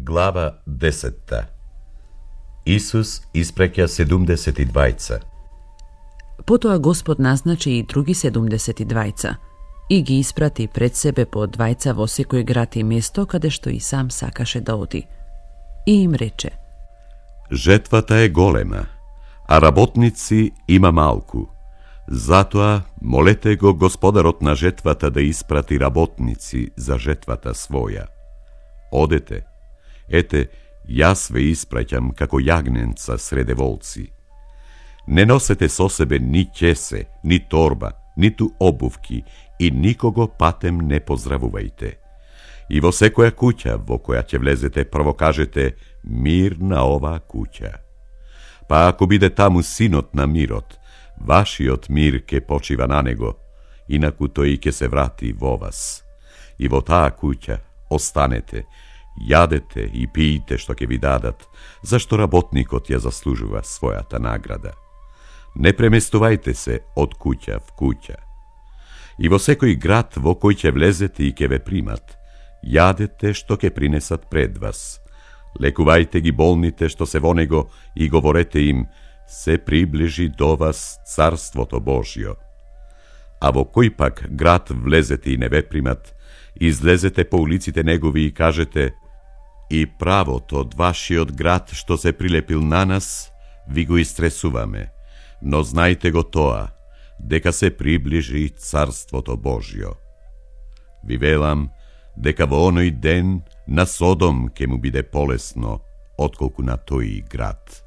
Глава 10. Исус испраќа 72. Потоа Господ назначи и други 72 и ги испрати пред себе по 2 во секој град и место каде што и сам сакаше да оди. И им рече: Жетвата е голема, а работници има малку. Затоа молете го Господарот на жетвата да испрати работници за жетвата своја. Одете, ете, јас ве испраќам како јагненца среде волци. Не носете со себе ни ќесе, ни торба, ниту обувки и никого патем не поздравувајте. И во секоја куќа во која ќе влезете, прво кажете мир на оваа куќа. Па ако биде таму синот на мирот, вашиот мир ке почива на него, инаку тој ќе се врати во вас. И во таа куќа останете, јадете и пиете што ќе ви дадат, зашто работникот ја заслужува својата награда. Не преместувајте се од куќа в куќа. И во секој град во кој ќе влезете и ќе ве примат, јадете што ќе принесат пред вас. Лекувајте ги болните што се во него и говорете им: се приближи до вас Царството Божјо. А во кој пак град влезете и не ве примат, излезете по улиците негови и кажете: и правото од вашиот град што се прилепил на нас, ви го истресуваме, но знајте го тоа, дека се приближи Царството Божјо. Ви велам, дека во оној ден на Содом ке му биде полесно, отколку на тој град.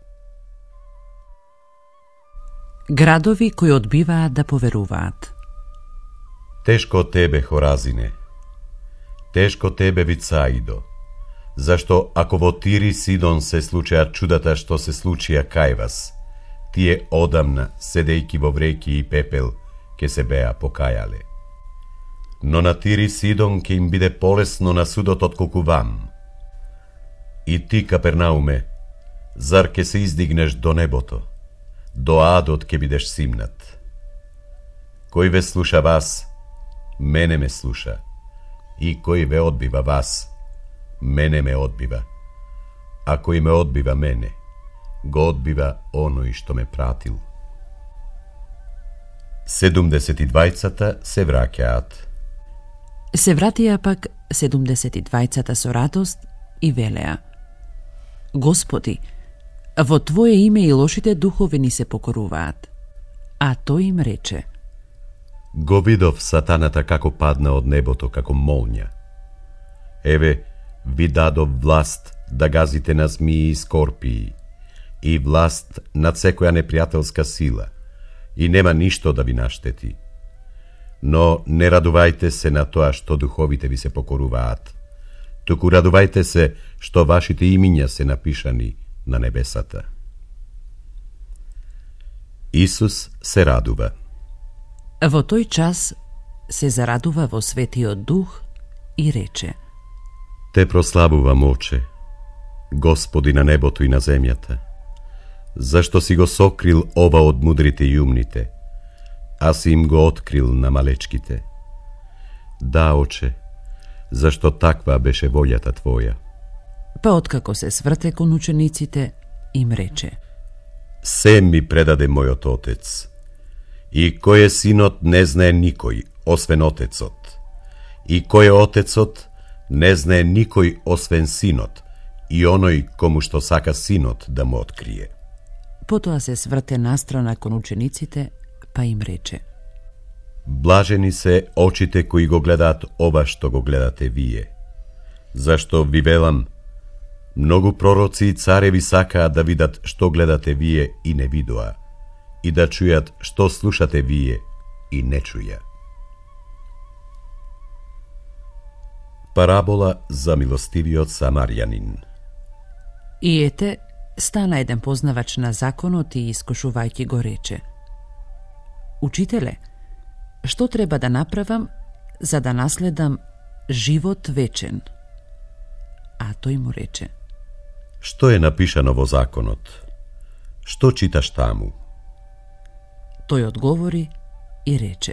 Градови кои одбиваат да поверуваат. Тешко тебе, Хоразине, тешко тебе, Вицаидо, зашто ако во Тир и Сидон се случеа чудата што се случија кај вас, тие одамна, седејки во вреки и пепел, ке се беа покајале. Но на Тир и Сидон ке им биде полесно на судот отколку вам. И ти, Капернауме, зар ке се издигнеш до небото? До адот ке бидеш симнат. Кој ве слуша вас, мене ме слуша, и кој ве одбива вас, мене ме одбива. А кој ме одбива мене, го одбива оној што ме пратил. 72 се враќаат. Се вратија пак 72 со радост и велеа: Господи, во Твое име и лошите духови ни се покоруваат. А тој им рече: Го видов сатаната како падна од небото како молња. Еве, ви дадов власт да газите на змии и скорпии, и власт над секоја непријателска сила, и нема ништо да ви наштети. Но не радувајте се на тоа што духовите ви се покоруваат, туку радувајте се што вашите имиња се напишани на небесата. Исус се радува. Во тој час се зарадува во Светиот Дух и рече: Те прославувам, Оче, Господи на небото и на земјата, зашто си го сокрил ова од мудрите и умните, а си им го открил на малечките. Да, Оче, зашто таква беше волјата Твоја. Па откако се сврте кон учениците, им рече: Се ми предаде мојот Отец, и кој е Синот не знае никој, освен Отецот, и кој е Отецот не знае никој освен Синот, и оној кому што сака Синот да му открие. Потоа се сврте настрана кон учениците, па им рече: Блажени се очите кои го гледаат ова што го гледате вие, зашто ви велам, многу пророци и цареви сакаа да видат што гледате вие и не видоа, и да чујат што слушате вие и не чуја. Парабола за милостивиот самарјанин. И ете, стана еден познавач на законот и искушувајќи го рече: Учителе, што треба да направам за да наследам живот вечен? А тој му рече: Што е напишано во законот? Што читаш таму? Тој одговори и рече: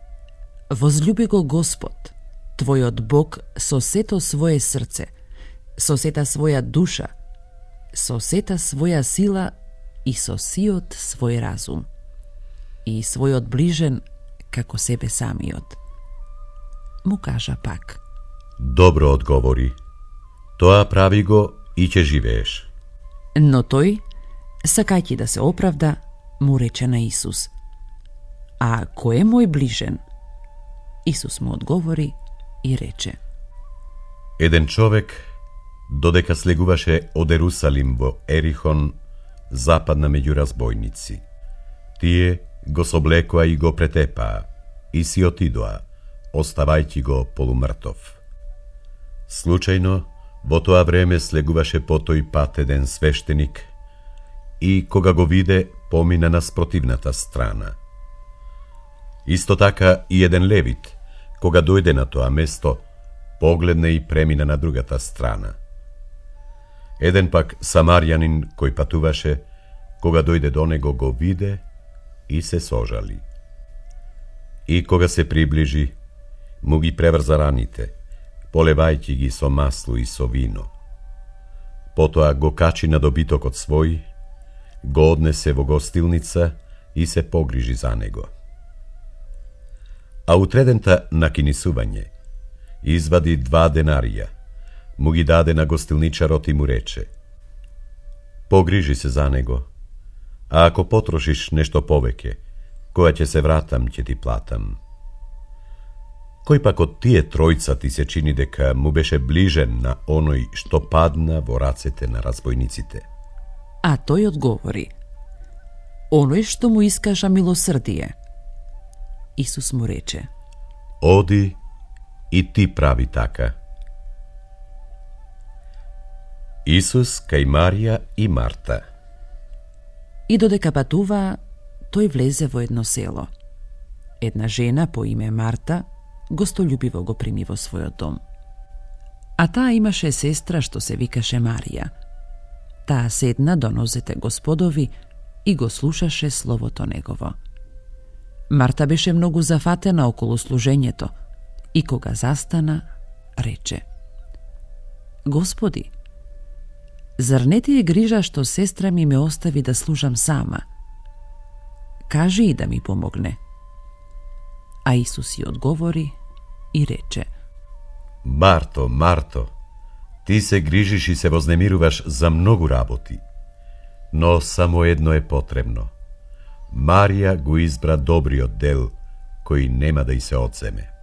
Возлюби го Господ, твојот Бог, со сето свое срце, со сета своја душа, со сета своја сила и со сиот свој разум, и својот ближен како себе самиот. Му кажа пак: Добро одговори. Тоа прави го и ќе живееш. Но тој, сакајќи да се оправда, му рече на Исус: А кој е мој ближен? Исус му одговори и рече: Еден човек, додека слегуваше од Ерусалим во Ерихон, западна меѓу разбойници. Тие го соблекоа и го претепаа и си отидоа, оставајќи го полумртов. Случајно, во тоа време слегуваше по тој пат еден свештеник и кога го виде, помина на спротивната страна. Исто така и еден левит, кога дојде на тоа место, погледна и премина на другата страна. Еден пак самарјанин кој патуваше, кога дојде до него, го виде и се сожали. И кога се приближи, му ги преврза раните, полевајќи ги со масло и со вино. Потоа го качи на добитокот свој, го однесе во гостилница и се погрижи за него. А утредента на кинисување извади 2 денарија, му ги даде на гостилничарот и му рече: Погрижи се за него, а ако потрошиш нешто повеќе, кога ќе се вратам, ќе ти платам. Кој пак од тие тројца ти се чини дека му беше ближен на оној што падна во рацете на разбойниците? А тој одговори: Оној што му искажа милосрдие. Исус му рече: Оди и ти прави така. Исус кај Марија и Марта. И додека патуваа, тој влезе во едно село. Една жена по име Марта гостолюбиво го прими во својот дом. А таа имаше сестра што се викаше Марија. Таа седна до нозете Господови и го слушаше словото негово. Марта беше многу зафатена околу служењето и кога застана, рече: Господи, зар не ти е грижа што сестра ми ме остави да служам сама? Кажи и да ми помогне. А Исус ја одговори и рече: Марто, Марто, ти се грижиш и се вознемируваш за многу работи, но само едно е потребно. Марија го избра добриот дел, кој нема да й се одземе.